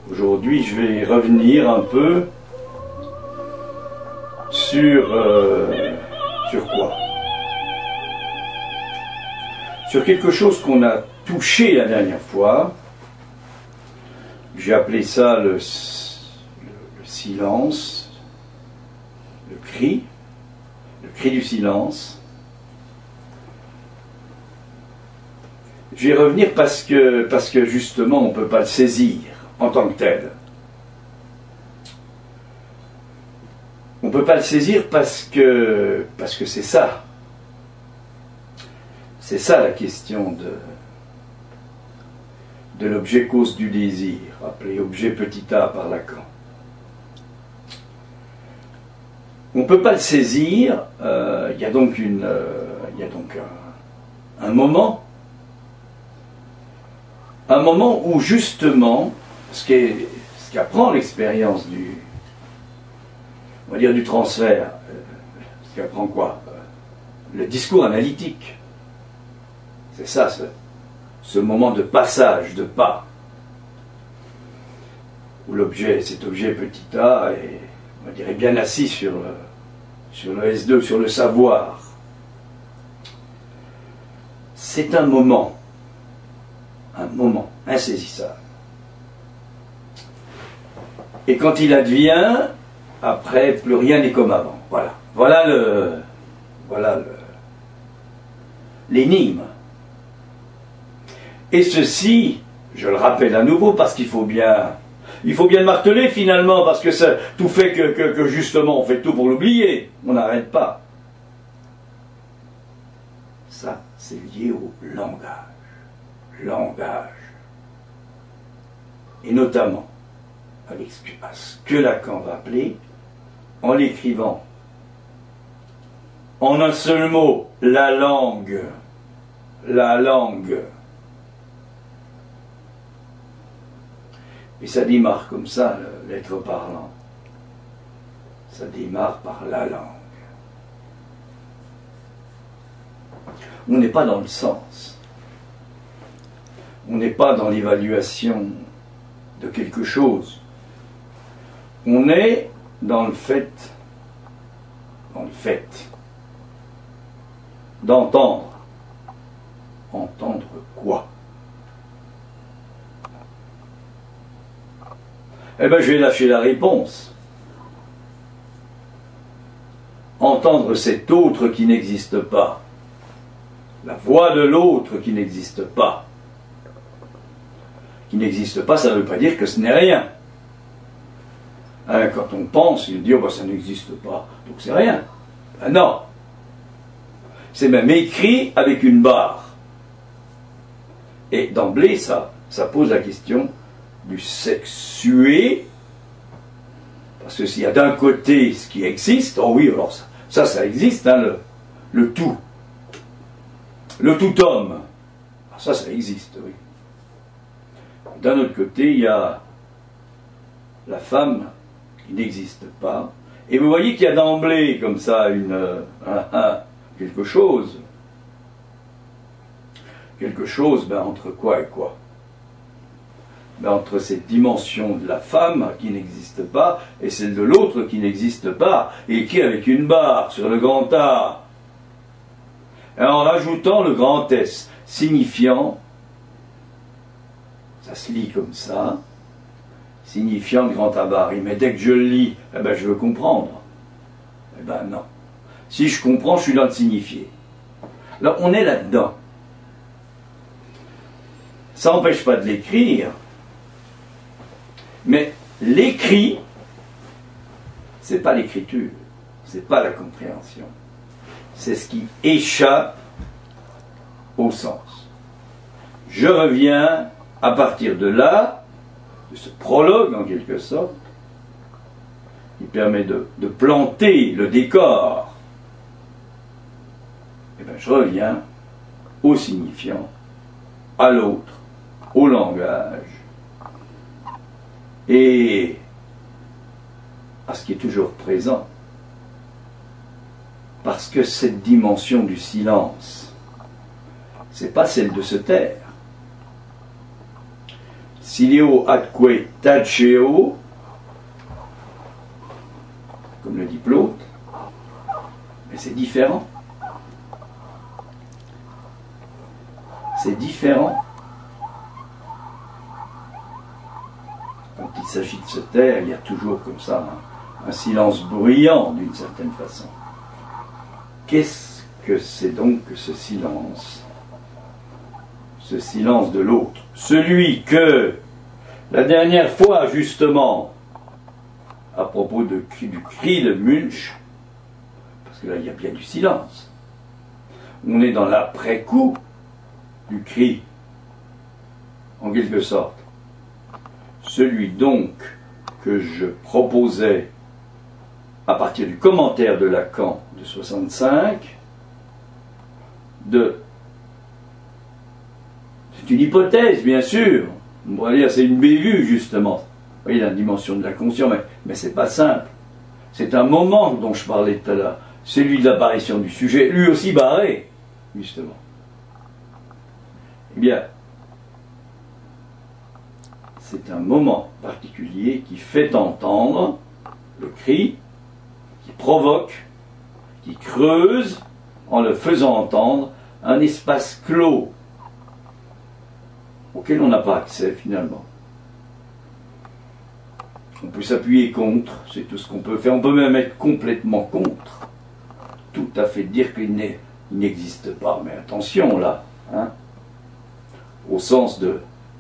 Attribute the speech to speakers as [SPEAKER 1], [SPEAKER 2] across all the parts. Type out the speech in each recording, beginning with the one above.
[SPEAKER 1] Aujourd'hui, je vais revenir un peu sur quoi? Sur quelque chose qu'on a touché la dernière fois. J'ai appelé ça le silence, le cri du silence. Je vais revenir parce que justement on ne peut pas le saisir en tant que tel. On ne peut pas le saisir parce que c'est ça. C'est ça la question de l'objet cause du désir, appelé objet petit a par Lacan. On ne peut pas le saisir, il y a donc un moment où justement, ce qu'apprend l'expérience du transfert, ce qu'apprend quoi? Le discours analytique. C'est ça, ce moment de passage, de pas, où cet objet petit a est, on dirait, bien assis sur le S2, sur le savoir. C'est un moment insaisissable. Et quand il advient, après, plus rien n'est comme avant. Voilà l'énigme. Et ceci, je le rappelle à nouveau, parce qu'il faut bien le marteler finalement, parce que ça tout fait que justement on fait tout pour l'oublier. On n'arrête pas. Ça, c'est lié au langage. Et notamment à ce que Lacan va appeler, en l'écrivant en un seul mot, la langue. Et ça démarre comme ça, l'être parlant. Ça démarre par la langue. On n'est pas dans le sens. On n'est pas dans l'évaluation de quelque chose. On est dans le fait d'entendre. Entendre quoi? Eh bien, je vais lâcher la réponse. Entendre cet autre qui n'existe pas. La voix de l'autre qui n'existe pas. Qui n'existe pas, ça ne veut pas dire que ce n'est rien. Hein, quand on pense, il dit, oh, ben, ça n'existe pas, donc c'est rien. Ben non. C'est même écrit avec une barre. Et d'emblée, ça pose la question du sexué, parce que s'il y a d'un côté ce qui existe, oh oui, alors ça existe, hein, le tout homme, ça existe, oui. D'un autre côté, il y a la femme qui n'existe pas, et vous voyez qu'il y a d'emblée comme ça quelque chose, entre quoi et quoi? Entre cette dimension de la femme qui n'existe pas et celle de l'autre qui n'existe pas, et qui avec une barre sur le grand A, et en rajoutant le grand S, signifiant, ça se lit comme ça, signifiant le grand A barré, mais dès que je le lis, je veux comprendre. Non. Si je comprends, je suis dans le signifié. Là, on est là-dedans. Ça n'empêche pas de l'écrire, mais l'écrit, c'est pas l'écriture, c'est pas la compréhension. C'est ce qui échappe au sens. Je reviens à partir de là, de ce prologue en quelque sorte, qui permet de planter le décor. Je reviens au signifiant, à l'autre, au langage, et à ce qui est toujours présent. Parce que cette dimension du silence, c'est pas celle de se taire. Sileo atque taceo, comme le dit Plaute, mais c'est différent. C'est différent. Quand il s'agit de se taire, il y a toujours comme ça un silence bruyant d'une certaine façon. Qu'est-ce que c'est donc que ce silence? Ce silence de l'autre. Celui que, la dernière fois justement, à propos du cri de Munch, parce que là il y a bien du silence, on est dans l'après-coup du cri, en quelque sorte. Celui donc que je proposais à partir du commentaire de Lacan de 65, c'est une hypothèse, bien sûr. On pourrait dire c'est une bévue, justement. Vous voyez la dimension de la conscience, mais c'est pas simple. C'est un moment dont je parlais tout à l'heure, celui de l'apparition du sujet, lui aussi barré, justement. Eh bien, c'est un moment particulier qui fait entendre le cri, qui provoque, qui creuse, en le faisant entendre, un espace clos auquel on n'a pas accès finalement. On peut s'appuyer contre, c'est tout ce qu'on peut faire. On peut même être complètement contre. Tout à fait dire qu'il n'existe pas. Mais attention là, hein, au sens de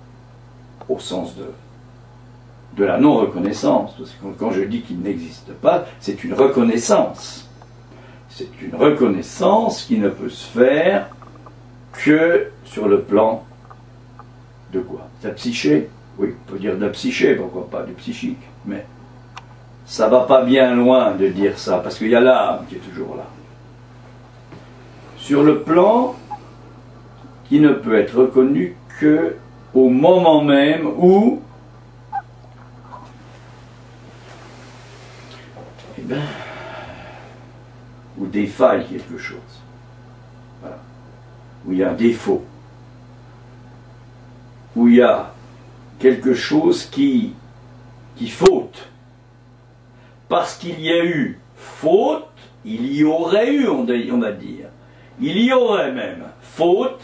[SPEAKER 1] la non-reconnaissance. Parce que quand je dis qu'il n'existe pas, c'est une reconnaissance. C'est une reconnaissance qui ne peut se faire que sur le plan de quoi? De la psyché? Oui, on peut dire de la psyché, pourquoi pas, du psychique. Mais ça va pas bien loin de dire ça, parce qu'il y a l'âme qui est toujours là. Sur le plan qui ne peut être reconnu que au moment même où où défaille quelque chose. Voilà. Où il y a un défaut. Où il y a quelque chose qui faute. Parce qu'il y a eu faute, il y aurait eu, on va dire. Il y aurait même faute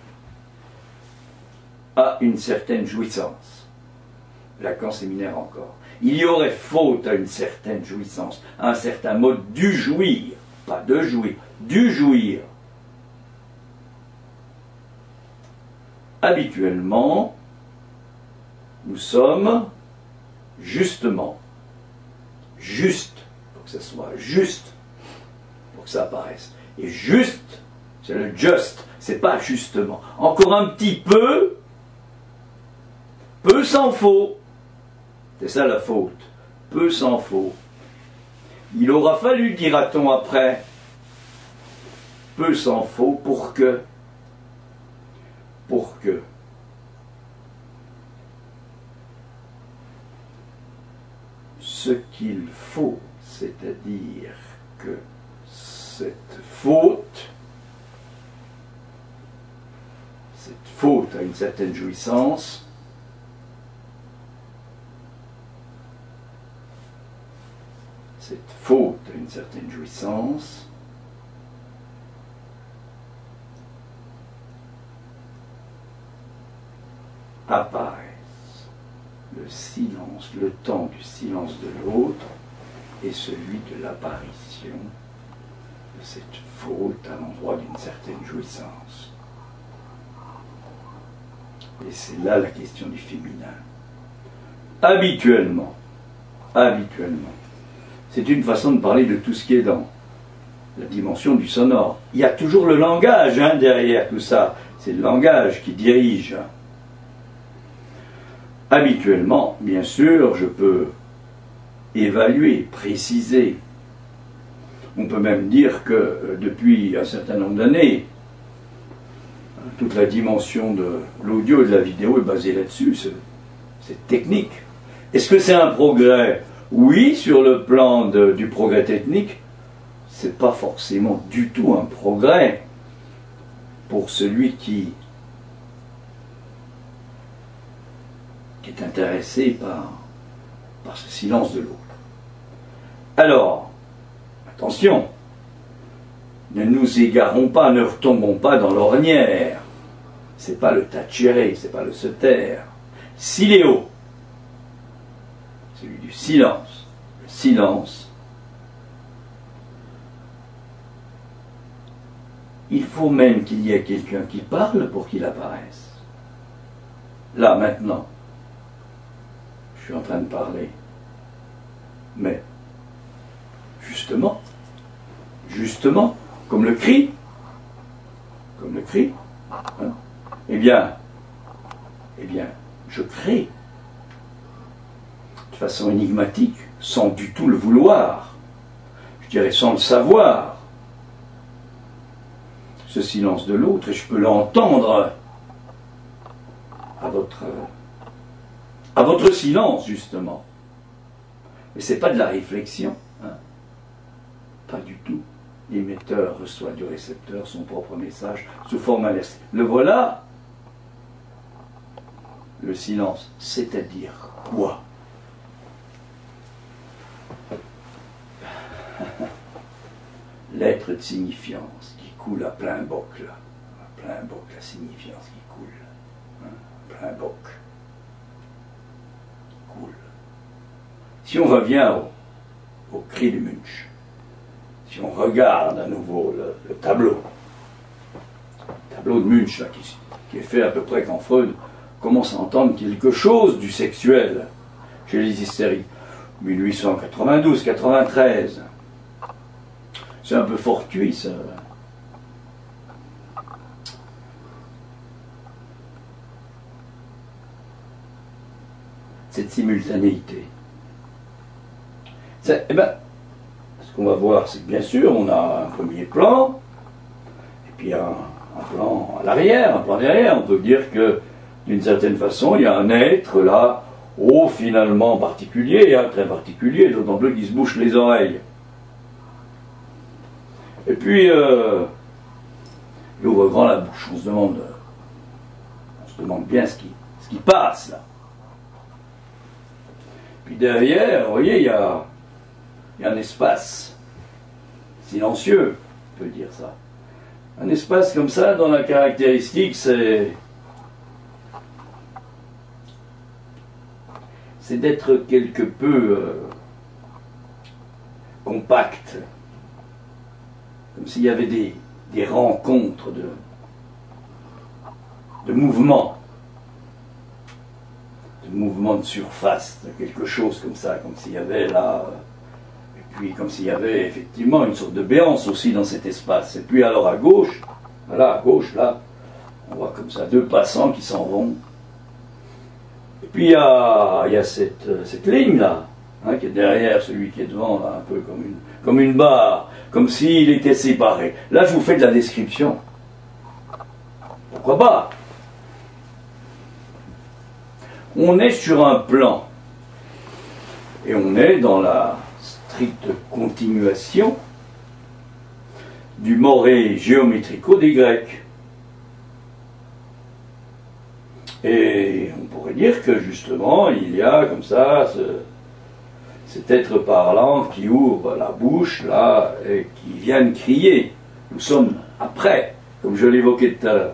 [SPEAKER 1] à une certaine jouissance. Lacan séminaire encore. Il y aurait faute à une certaine jouissance, à un certain mode du jouir, pas de jouir, du jouir. Habituellement, nous sommes justement, juste, pour que ça soit juste, pour que ça apparaisse. Et juste, c'est le just, c'est pas justement. Encore un petit peu s'en faut. C'est ça la faute. Peu s'en faut. Il aura fallu, dira-t-on après, peu s'en faut pour que ce qu'il faut, c'est-à-dire que cette faute à une certaine jouissance, apparaissent le silence, le temps du silence de l'autre et celui de l'apparition de cette faute à l'endroit d'une certaine jouissance. Et c'est là la question du féminin. Habituellement, c'est une façon de parler de tout ce qui est dans la dimension du sonore. Il y a toujours le langage derrière tout ça. C'est le langage qui dirige. Habituellement, bien sûr, je peux évaluer, préciser. On peut même dire que depuis un certain nombre d'années, toute la dimension de l'audio et de la vidéo est basée là-dessus. C'est technique. Est-ce que c'est un progrès? Oui, sur le plan du progrès technique, c'est pas forcément du tout un progrès pour celui qui qui est intéressé par ce silence de l'autre. Alors, attention, ne nous égarons pas, ne retombons pas dans l'ornière. C'est pas le tacere, c'est pas le se taire. Siléo, celui du silence. Le silence. Il faut même qu'il y ait quelqu'un qui parle pour qu'il apparaisse. Là, maintenant, je suis en train de parler. Mais, justement, comme le cri, hein, eh bien, je crée de façon énigmatique, sans du tout le vouloir, je dirais sans le savoir, ce silence de l'autre, et je peux l'entendre à votre silence, justement. Mais ce n'est pas de la réflexion, hein. Pas du tout. L'émetteur reçoit du récepteur son propre message sous forme inversée. Le voilà, le silence, c'est-à-dire quoi? L'être de signifiance qui coule à plein boc, là. À plein boc, la signifiance qui coule. Hein, à plein boc. Qui coule. Si on revient au cri du Munch, si on regarde à nouveau le tableau de Munch, là, qui est fait à peu près quand Freud commence à entendre quelque chose du sexuel chez les hystériques, 1892-93. C'est un peu fortuit, ça. Cette simultanéité. Eh bien, ce qu'on va voir, c'est que bien sûr, on a un premier plan, et puis un plan à l'arrière, un plan derrière. On peut dire que, d'une certaine façon, il y a un être là, finalement particulier, hein, très particulier, d'autant plus qu'il se bouche les oreilles. Et puis, il ouvre grand la bouche. On se demande bien ce qui passe là. Puis derrière, vous voyez, il y a un espace silencieux, on peut dire ça. Un espace comme ça, dont la caractéristique, c'est d'être quelque peu compact, comme s'il y avait des rencontres de mouvements, de surface, de quelque chose comme ça, comme s'il y avait là, et puis comme s'il y avait effectivement une sorte de béance aussi dans cet espace. Et puis alors à gauche, voilà, à gauche là, on voit comme ça deux passants qui s'en vont. Et puis il y a cette ligne là, hein, qui est derrière celui qui est devant, là, un peu comme une barre, comme s'il était séparé. Là, je vous fais de la description. Pourquoi pas? On est sur un plan, et on est dans la stricte continuation du moré géométrico des Grecs. Et on pourrait dire que justement, il y a comme ça cet être parlant qui ouvre la bouche, là, et qui vient de crier. Nous sommes après, comme je l'évoquais tout à l'heure.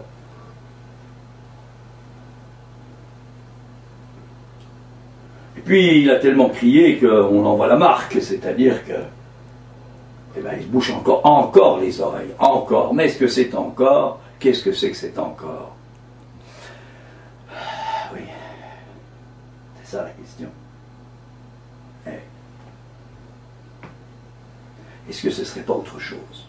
[SPEAKER 1] Et puis, il a tellement crié qu'on en voit la marque, c'est-à-dire que, eh ben, il se bouche encore les oreilles, encore. Mais est-ce que c'est encore? Qu'est-ce que c'est que c'est encore? Oui, c'est ça la question. Est-ce que ce ne serait pas autre chose?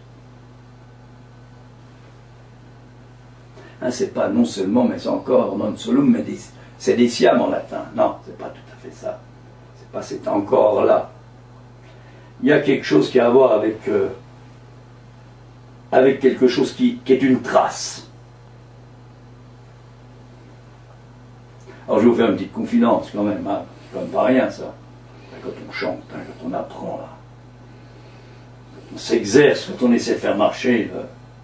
[SPEAKER 1] Hein, c'est pas non seulement, mais c'est encore non solum seditiam en latin. Non, c'est pas tout à fait ça. C'est pas cet encore là. Il y a quelque chose qui a à voir avec quelque chose qui est une trace. Alors je vais vous faire une petite confidence quand même, hein. C'est quand même pas rien ça. Quand on chante, hein, quand on apprend là. On s'exerce, quand on essaie de faire marcher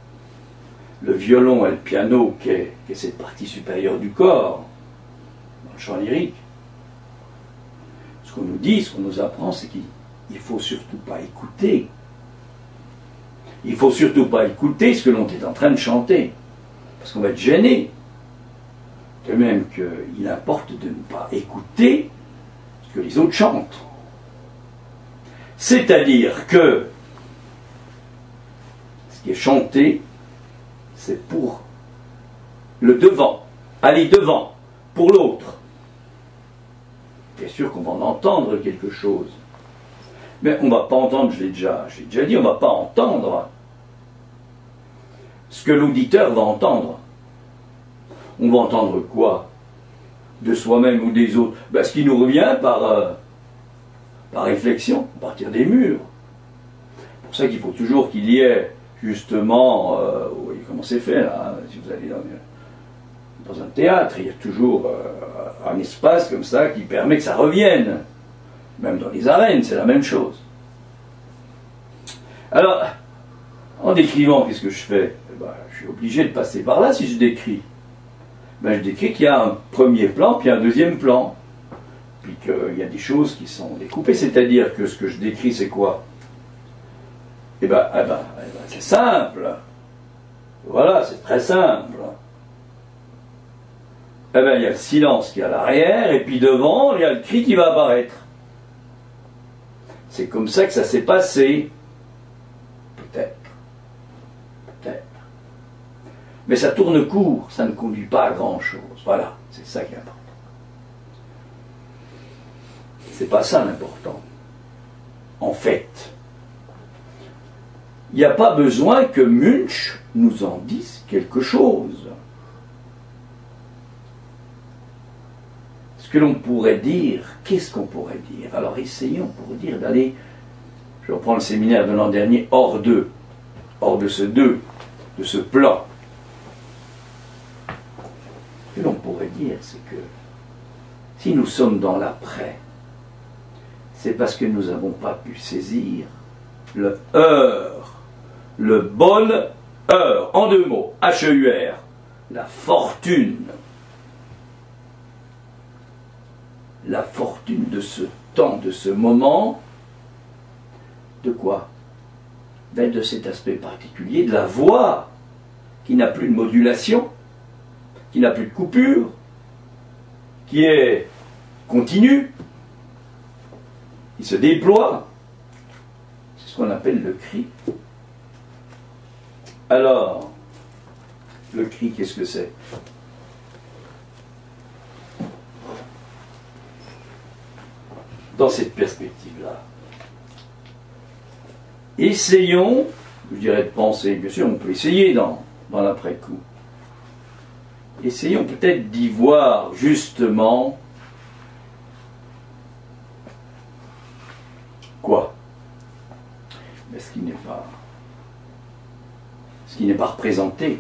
[SPEAKER 1] le violon et le piano, qui est cette partie supérieure du corps, le chant lyrique. Ce qu'on nous dit, ce qu'on nous apprend, c'est qu'il ne faut surtout pas écouter. Il ne faut surtout pas écouter ce que l'on est en train de chanter, parce qu'on va être gêné. De même qu'il importe de ne pas écouter ce que les autres chantent. C'est-à-dire que ce qui est chanté, c'est pour le devant, aller devant, pour l'autre. Bien sûr qu'on va en entendre quelque chose, mais on ne va pas entendre, j'ai déjà dit, on ne va pas entendre ce que l'auditeur va entendre. On va entendre quoi? De soi-même ou des autres? Ce qui nous revient par réflexion, à partir des murs. C'est pour ça qu'il faut toujours qu'il y ait, justement, vous voyez comment c'est fait là, si vous allez dans un théâtre, il y a toujours un espace comme ça qui permet que ça revienne. Même dans les arènes, c'est la même chose. Alors, en décrivant, qu'est-ce que je fais? Je suis obligé de passer par là si je décris. Je décris qu'il y a un premier plan, puis un deuxième plan, puis qu'il y a des choses qui sont découpées, c'est-à-dire que ce que je décris, c'est quoi? C'est simple. Voilà, c'est très simple. Il y a le silence qui est à l'arrière, et puis devant, il y a le cri qui va apparaître. C'est comme ça que ça s'est passé. Peut-être. Mais ça tourne court, ça ne conduit pas à grand-chose. Voilà, c'est ça qui est important. C'est pas ça l'important. En fait, il n'y a pas besoin que Munch nous en dise quelque chose. Ce que l'on pourrait dire, qu'est-ce qu'on pourrait dire? Alors essayons pour dire d'aller, je reprends le séminaire de l'an dernier, hors de ce de ce plan. Ce que l'on pourrait dire, c'est que si nous sommes dans l'après, c'est parce que nous n'avons pas pu saisir le heure, le bonheur, en deux mots, H-E-U-R, la fortune de ce temps, de ce moment, de quoi? De cet aspect particulier, de la voix, qui n'a plus de modulation, qui n'a plus de coupure, qui est continue, qui se déploie. C'est ce qu'on appelle le cri. Alors, le cri, qu'est-ce que c'est? Dans cette perspective-là, essayons, je dirais de penser, bien sûr on peut essayer dans l'après-coup, essayons peut-être d'y voir justement quoi? Ce qui n'est pas représenté.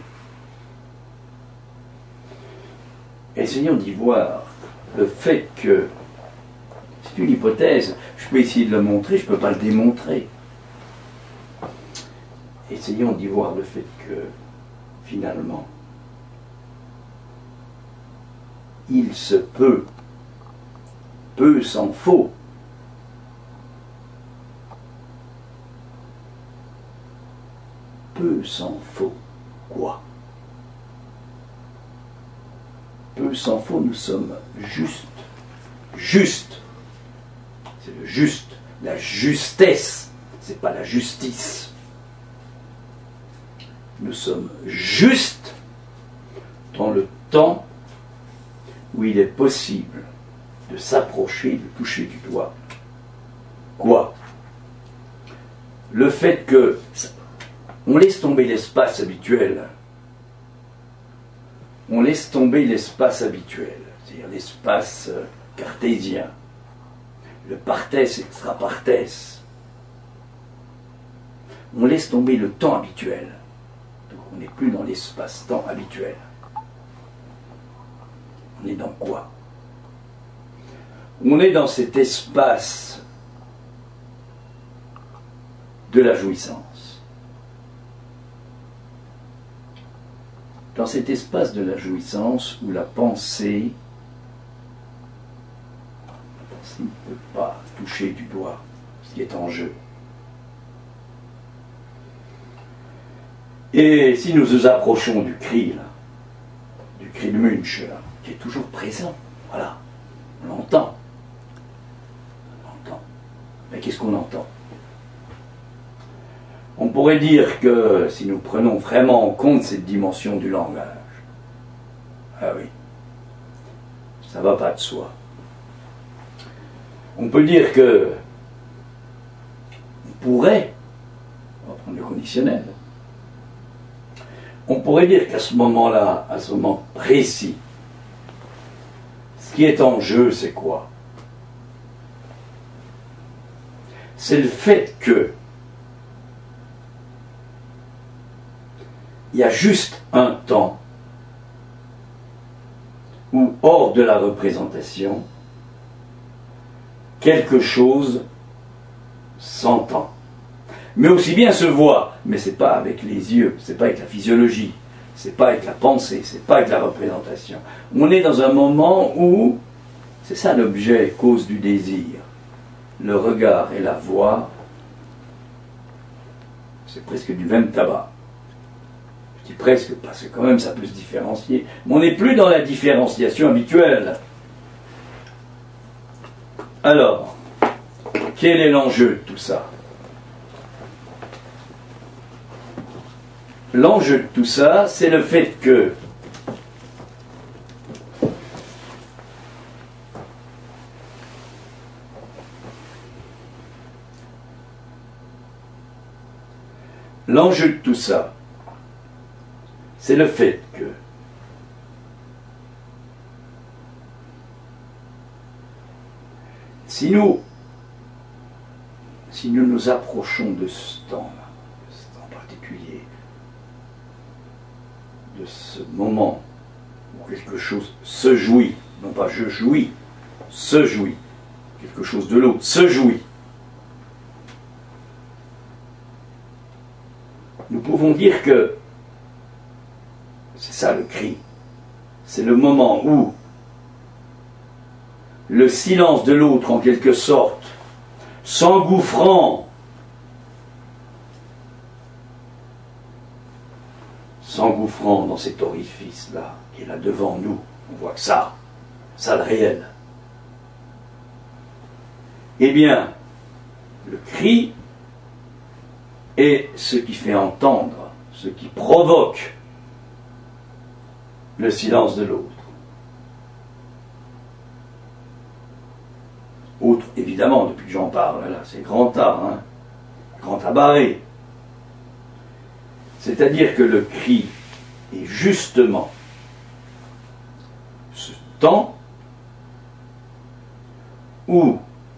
[SPEAKER 1] Essayons d'y voir le fait que c'est une hypothèse, je peux essayer de le montrer, je ne peux pas le démontrer. Essayons d'y voir le fait que, finalement, il se peut, peu s'en faut, peu s'en faut, quoi? Peu s'en faut, nous sommes justes. C'est le juste, la justesse, c'est pas la justice. Nous sommes justes dans le temps où il est possible de s'approcher, de toucher du doigt. Quoi? Le fait que on laisse tomber l'espace habituel. On laisse tomber l'espace habituel, c'est-à-dire l'espace cartésien, le partès extra-partès. On laisse tomber le temps habituel. Donc on n'est plus dans l'espace-temps habituel. On est dans quoi? On est dans cet espace de la jouissance. Dans cet espace de la jouissance où la pensée sens, il ne peut pas toucher du doigt ce qui est en jeu. Et si nous nous approchons du cri, là, du cri de Munch, là, qui est toujours présent, voilà, on l'entend. On l'entend. Mais qu'est-ce qu'on entend? On pourrait dire que si nous prenons vraiment en compte cette dimension du langage, ah oui, ça ne va pas de soi. On peut dire que on pourrait, on va prendre le conditionnel, on pourrait dire qu'à ce moment-là, à ce moment précis, ce qui est en jeu, c'est quoi? C'est le fait que il y a juste un temps où, hors de la représentation, quelque chose s'entend. Mais aussi bien se voit, mais c'est pas avec les yeux, c'est pas avec la physiologie, c'est pas avec la pensée, c'est pas avec la représentation. On est dans un moment où, c'est ça l'objet, cause du désir, le regard et la voix, c'est presque du même tabac. Je dis presque, parce que quand même ça peut se différencier. Mais on n'est plus dans la différenciation habituelle. Alors, quel est l'enjeu de tout ça? L'enjeu de tout ça, c'est le fait que l'enjeu de tout ça, c'est le fait que si nous nous approchons de ce temps-là, de ce temps particulier, de ce moment où quelque chose se jouit, non pas je jouis, se jouit, quelque chose de l'autre se jouit, nous pouvons dire que c'est ça le cri. C'est le moment où le silence de l'autre, en quelque sorte, s'engouffrant dans cet orifice-là, qui est là devant nous, on voit que ça le réel. Eh bien, le cri est ce qui fait entendre, ce qui provoque le silence de l'autre. Autre, évidemment, depuis que j'en parle, là, c'est grand A, hein, grand A barré. C'est-à-dire que le cri est justement ce temps où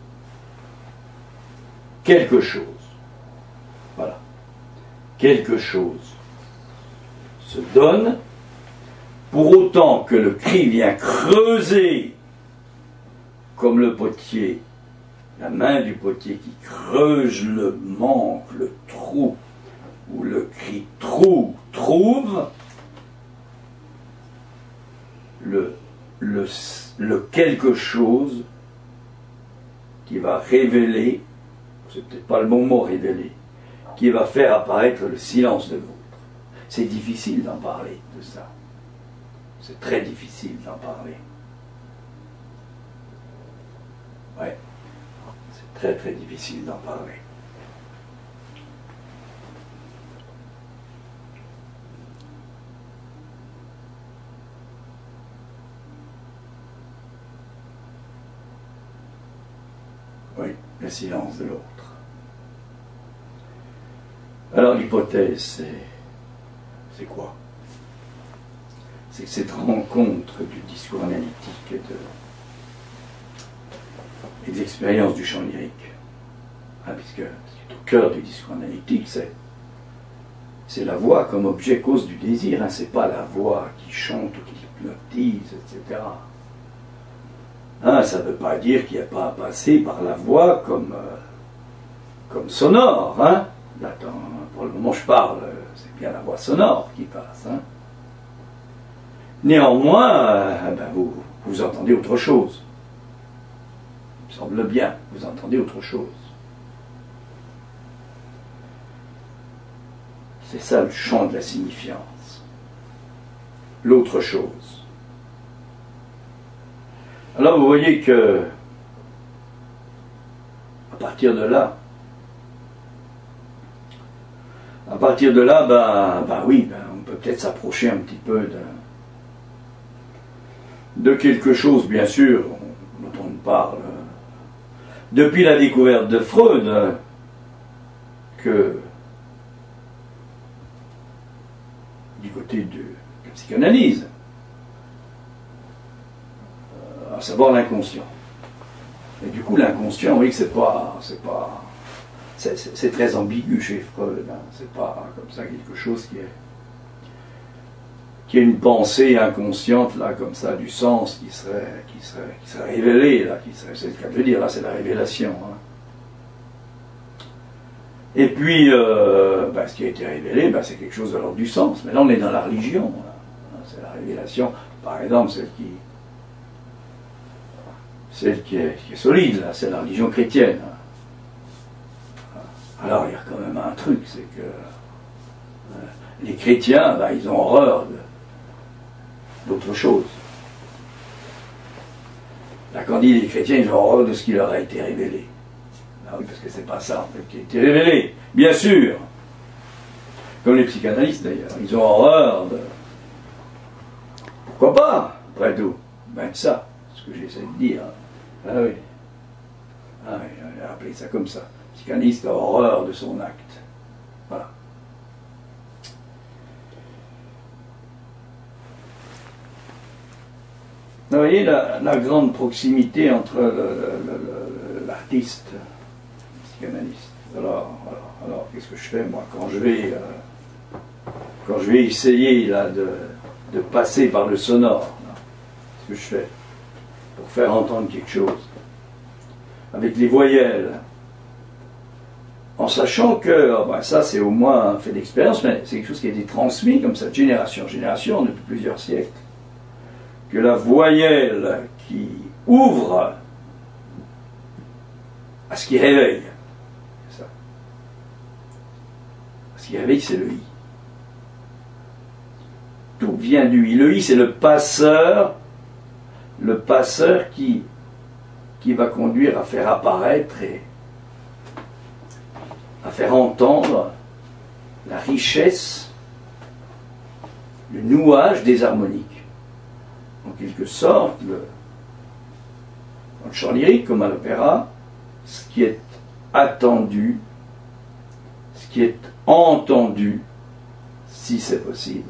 [SPEAKER 1] quelque chose, voilà, quelque chose se donne, pour autant que le cri vient creuser, comme le potier, la main du potier qui creuse le manque, le trou, où le cri trouve le quelque chose qui va révéler, c'est peut-être pas le bon mot révéler, qui va faire apparaître le silence de l'autre. C'est difficile d'en parler de ça. C'est très difficile d'en parler. Ouais, c'est très très difficile d'en parler. Oui, le silence de l'autre. Alors l'hypothèse, c'est quoi? C'est que cette rencontre du discours analytique et de l'expérience du chant lyrique, hein, puisque ce qui est au cœur du discours analytique, c'est la voix comme objet cause du désir, hein, c'est pas la voix qui chante ou qui hypnotise, etc. Hein, ça ne veut pas dire qu'il n'y a pas à passer par la voix comme sonore. Hein. Attends, pour le moment je parle, c'est bien la voix sonore qui passe. Hein. Néanmoins, vous entendez autre chose. semble bien, vous entendez autre chose. C'est ça le champ de la signifiance. L'autre chose. Alors vous voyez que, à partir de là, oui, on peut peut-être s'approcher un petit peu de quelque chose, bien sûr, dont on parle depuis la découverte de Freud, que du côté de la psychanalyse, à savoir l'inconscient. Et du coup, l'inconscient, oui, c'est très ambigu chez Freud. Hein. C'est pas comme ça quelque chose qui est une pensée inconsciente là, comme ça, du sens qui serait révélé là, c'est le cas de le dire là, c'est la révélation. Hein. Et puis, ce qui a été révélé, c'est quelque chose de l'ordre du sens. Mais là, on est dans la religion. Là. C'est la révélation, par exemple, celle qui est solide, là, c'est la religion chrétienne. Alors, il y a quand même un truc, c'est que les chrétiens, ils ont horreur d'autre chose. Là, quand on dit les chrétiens, ils ont horreur de ce qui leur a été révélé. Ah oui, parce que c'est pas ça, en fait, qui a été révélé. Bien sûr. Comme les psychanalystes, d'ailleurs. Ils ont horreur de... Pourquoi pas, après tout? De ça, c'est ce que j'essaie de dire. Ah oui. Ah oui, on a appelé ça comme ça. Le psychanalyste a horreur de son acte. Voilà. Vous voyez la grande proximité entre l'artiste et le psychanalyste. Alors qu'est-ce que je fais, moi, quand je vais essayer là, de passer par le sonore, qu'est-ce que je fais pour faire entendre quelque chose avec les voyelles, en sachant que ça c'est au moins un fait d'expérience, mais c'est quelque chose qui a été transmis comme ça de génération en génération depuis plusieurs siècles, que la voyelle qui ouvre à ce qui réveille, c'est ça. Ce qui réveille, c'est le I. Tout vient du I. Le I, c'est le passeur qui va conduire à faire apparaître et à faire entendre la richesse, le nouage des harmoniques. En quelque sorte, dans le chant lyrique comme à l'opéra, ce qui est attendu, ce qui est entendu, si c'est possible,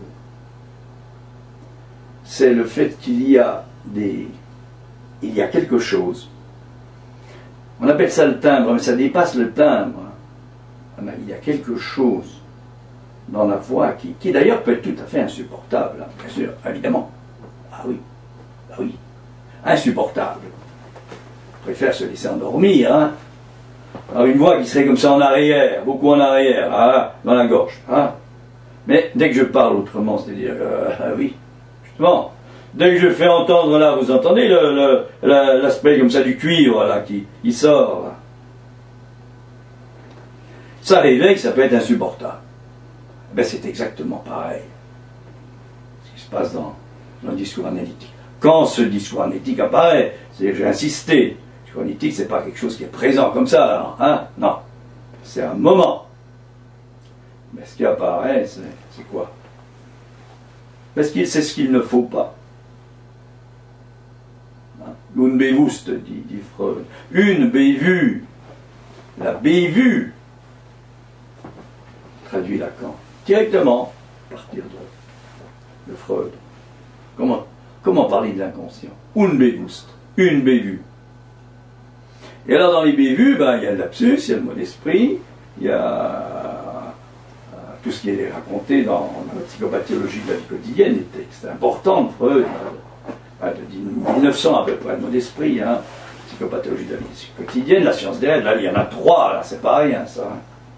[SPEAKER 1] c'est le fait qu'il y a quelque chose. On appelle ça le timbre, mais ça dépasse le timbre. Il y a quelque chose dans la voix qui d'ailleurs peut être tout à fait insupportable, hein, bien sûr, évidemment. Ah oui, insupportable. On préfère se laisser endormir, hein. Alors une voix qui serait comme ça en arrière, beaucoup en arrière, hein, dans la gorge, hein. Mais dès que je parle autrement, c'est-à-dire, oui, justement, dès que je fais entendre là, vous entendez l'aspect comme ça du cuivre là qui sort là. Ça réveille, ça peut être insupportable. C'est exactement pareil. Ce qui se passe dans le discours analytique. Quand ce discours analytique apparaît, c'est-à-dire j'ai insisté, le discours analytique c'est pas quelque chose qui est présent comme ça, alors, hein, non. C'est un moment. Mais ce qui apparaît, c'est quoi? Parce que c'est ce qu'il ne faut pas. Unbewusst, dit Freud. Une bévue. La bévue traduit Lacan. Directement, à partir de Freud. Comment parler de l'inconscient? Unbewusst. Une bévue. Et alors dans les bévues, il y a le lapsus, il y a le mot d'esprit, il y a tout ce qui est raconté dans la psychopathéologie de la vie quotidienne, les textes importants de Freud, de 1900 à peu près, le mot d'esprit, hein, psychopathéologie de la vie quotidienne, la science des rêves, là il y en a 3, là c'est pas rien ça.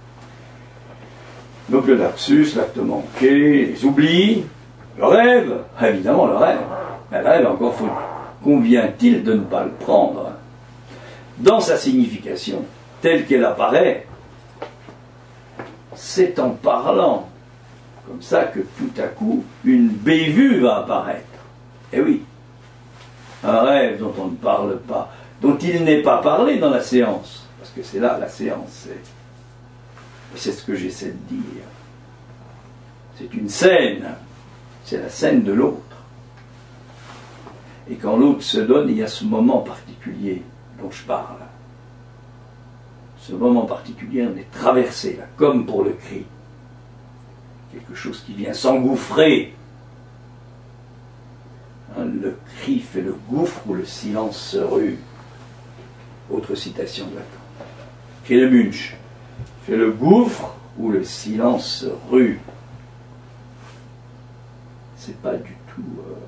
[SPEAKER 1] Donc le lapsus, l'acte manqué, les oublis, le rêve, évidemment le rêve. Mais le rêve, encore convient-il de ne pas le prendre. dans sa signification, telle qu'elle apparaît, c'est en parlant comme ça que tout à coup, une bévue va apparaître. Eh oui, un rêve dont on ne parle pas, dont il n'est pas parlé dans la séance, parce que c'est là la séance, c'est ce que j'essaie de dire. C'est une scène, c'est la scène de l'autre. Et quand l'autre se donne, il y a ce moment particulier dont je parle. Ce moment particulier, on est traversé, là, comme pour le cri. Quelque chose qui vient s'engouffrer. Hein, le cri fait le gouffre où le silence se rue. Autre citation de Lacan. Crie de Munch. Fait le gouffre où le silence se rue. C'est pas du tout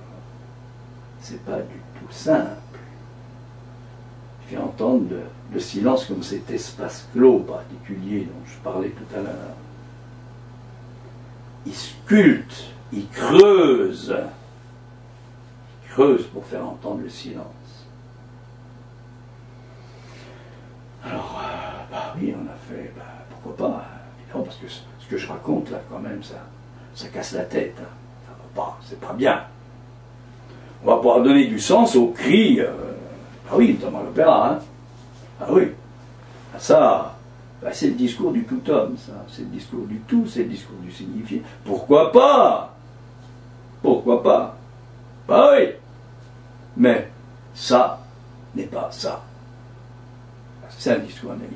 [SPEAKER 1] simple. Il fait entendre le silence comme cet espace clos particulier dont je parlais tout à l'heure. Il sculpte, il creuse pour faire entendre le silence. Alors, oui, on a fait, pourquoi pas, évidemment, parce que ce que je raconte là, quand même, ça casse la tête. Hein. Ça va pas, c'est pas bien. On va pouvoir donner du sens aux cris, oui, notamment l'opéra, hein. Ah oui, ça, c'est le discours du tout homme, ça. C'est le discours du tout, c'est le discours du signifié. Pourquoi pas? Pourquoi pas? Bah oui. Mais ça n'est pas ça. C'est un discours analytique.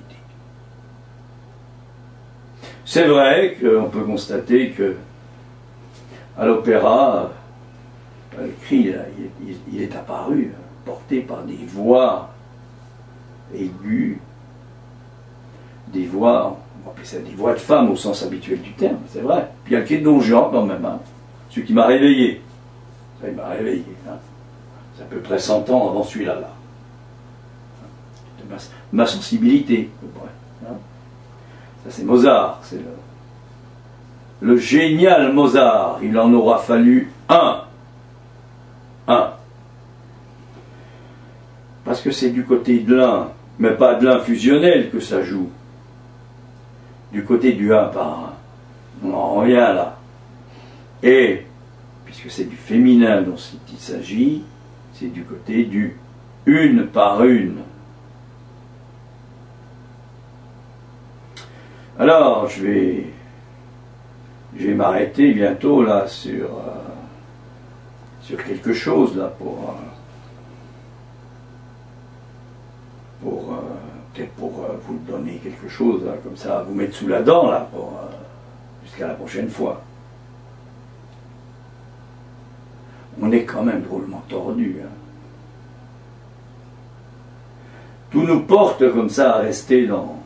[SPEAKER 1] C'est vrai qu'on peut constater que à l'opéra, le cri, là, il est apparu, porté par des voix aiguës, des voix, on va appeler ça des voix de femmes au sens habituel du terme, c'est vrai. Puis il y a le cri de Don Juan quand même, hein, celui qui m'a réveillé. Ça, il m'a réveillé. Hein. C'est à peu près 100 ans avant celui-là. Là. Ma sensibilité. Hein. Ça c'est Mozart, c'est le génial Mozart. Il en aura fallu un. Parce que c'est du côté de l'un, mais pas de l'un fusionnel que ça joue. Du côté du un par un. On en revient là. Et, puisque c'est du féminin dont il s'agit, c'est du côté du une par une. Alors, je vais m'arrêter bientôt là sur quelque chose là peut-être pour vous donner quelque chose là, comme ça, vous mettre sous la dent là jusqu'à la prochaine fois. On est quand même drôlement tordu. Hein. Tout nous porte comme ça à rester dans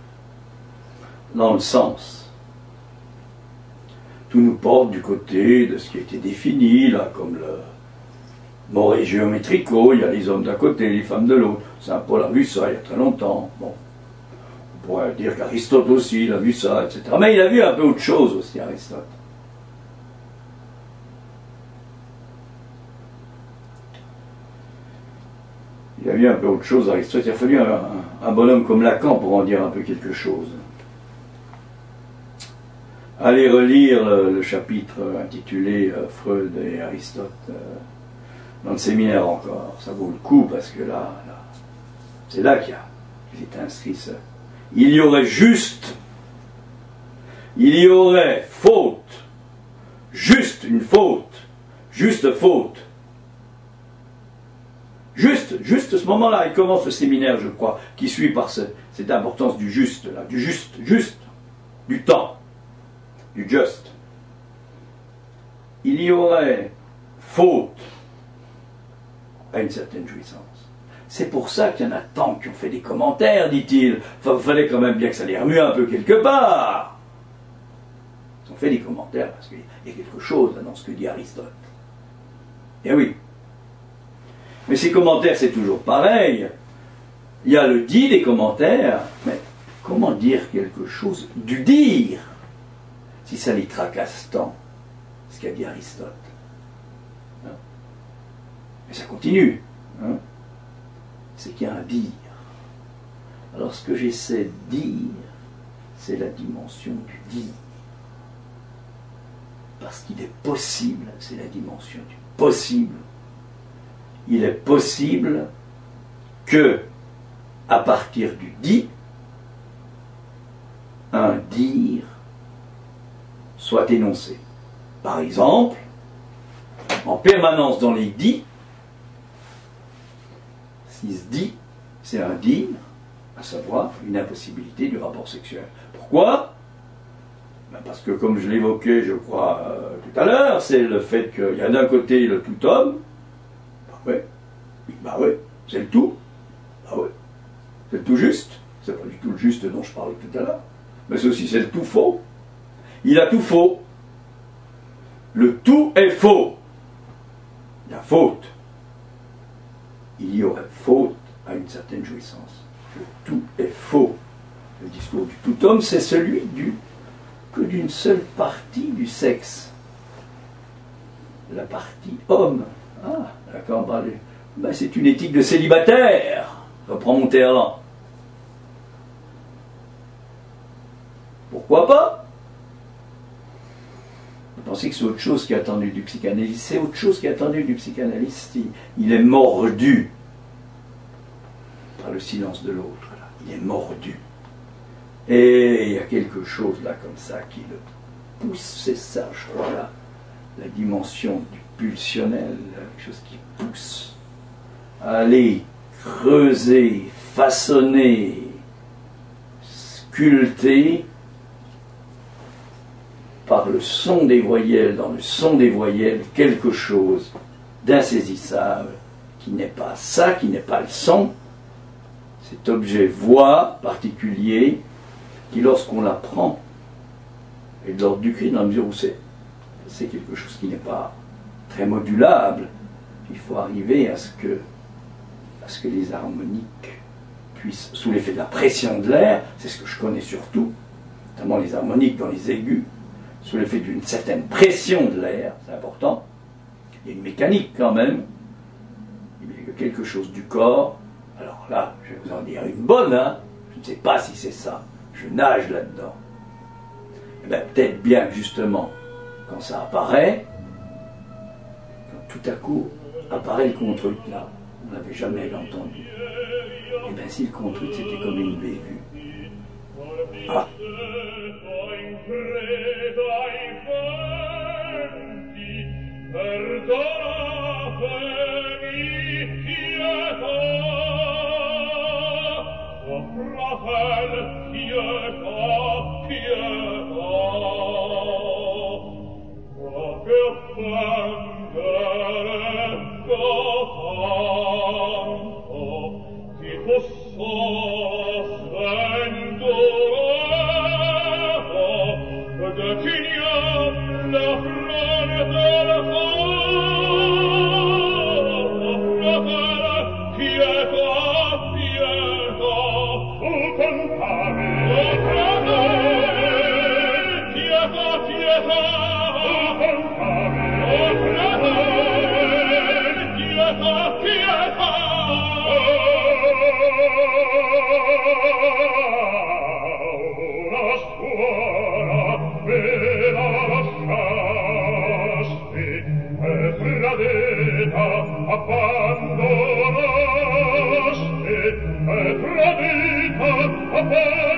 [SPEAKER 1] le sens. Tout nous porte du côté de ce qui a été défini, là, comme le Moré géométrico, il y a les hommes d'un côté, les femmes de l'autre. Saint-Paul a vu ça il y a très longtemps. Bon. On pourrait dire qu'Aristote aussi, il a vu ça, etc. Mais il a vu un peu autre chose aussi, Aristote. Il a vu un peu autre chose, Aristote. Il a fallu un bonhomme comme Lacan pour en dire un peu quelque chose. Allez relire le chapitre intitulé Freud et Aristote dans le séminaire encore. Ça vaut le coup parce que là c'est là qu'il est inscrit ça. Il y aurait juste, il y aurait faute, juste une faute, juste faute. Juste ce moment-là, il commence le séminaire, je crois, qui suit par cette importance du juste, là, du juste, du temps. Du just. Il y aurait faute à une certaine jouissance. C'est pour ça qu'il y en a tant qui ont fait des commentaires, dit-il. Enfin, il fallait quand même bien que ça les remue un peu quelque part. Ils ont fait des commentaires parce qu'il y a quelque chose dans ce que dit Aristote. Eh oui. Mais ces commentaires, c'est toujours pareil. Il y a le dit des commentaires, mais comment dire quelque chose du dire si ça les tracasse tant, ce qu'a dit Aristote. Hein? Et ça continue. Hein? C'est qu'il y a un dire. Alors ce que j'essaie de dire, c'est la dimension du dit. Parce qu'il est possible, c'est la dimension du possible. Il est possible que, à partir du dit, un dire soit énoncé. Par exemple, en permanence dans les dits, si ce dit, c'est un dire, à savoir une impossibilité du rapport sexuel. Pourquoi? Parce que, comme je l'évoquais, je crois, tout à l'heure, c'est le fait qu'il y a d'un côté le tout homme, bah ouais, c'est le tout, bah ouais, c'est le tout juste, c'est pas du tout le juste dont je parlais tout à l'heure, mais c'est aussi c'est le tout faux. Il a tout faux. Le tout est faux. Il y a faute. Il y aurait faute à une certaine jouissance. Le tout est faux. Le discours du tout homme, c'est celui que d'une seule partie du sexe. La partie homme. Ah, d'accord, ben c'est une éthique de célibataire. Reprends mon terrain. Pourquoi pas? Vous pensez que c'est autre chose qui est attendu du psychanalyste? C'est autre chose qui est attendu du psychanalyste. Il est mordu par le silence de l'autre. Il est mordu. Et il y a quelque chose là comme ça qui le pousse, c'est ça, je crois, là, la dimension du pulsionnel, quelque chose qui pousse à aller creuser, façonner, sculpter par le son des voyelles, dans le son des voyelles, quelque chose d'insaisissable, qui n'est pas ça, qui n'est pas le son, cet objet voix particulier, qui lorsqu'on l'apprend, est de l'ordre du cri, dans la mesure où c'est quelque chose qui n'est pas très modulable. Il faut arriver à ce que les harmoniques puissent, sous l'effet de la pression de l'air, c'est ce que je connais surtout, notamment les harmoniques dans les aigus, sous l'effet d'une certaine pression de l'air, c'est important, il y a une mécanique quand même, il y a quelque chose du corps, alors là, je vais vous en dire une bonne, hein, je ne sais pas si c'est ça, je nage là-dedans. Eh bien, peut-être bien justement, quand ça apparaît, quand tout à coup apparaît le contre-ut là, on n'avait jamais entendu. Eh bien, si le contre-ut c'était comme une bévue. Ah.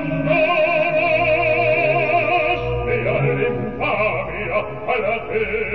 [SPEAKER 2] Alla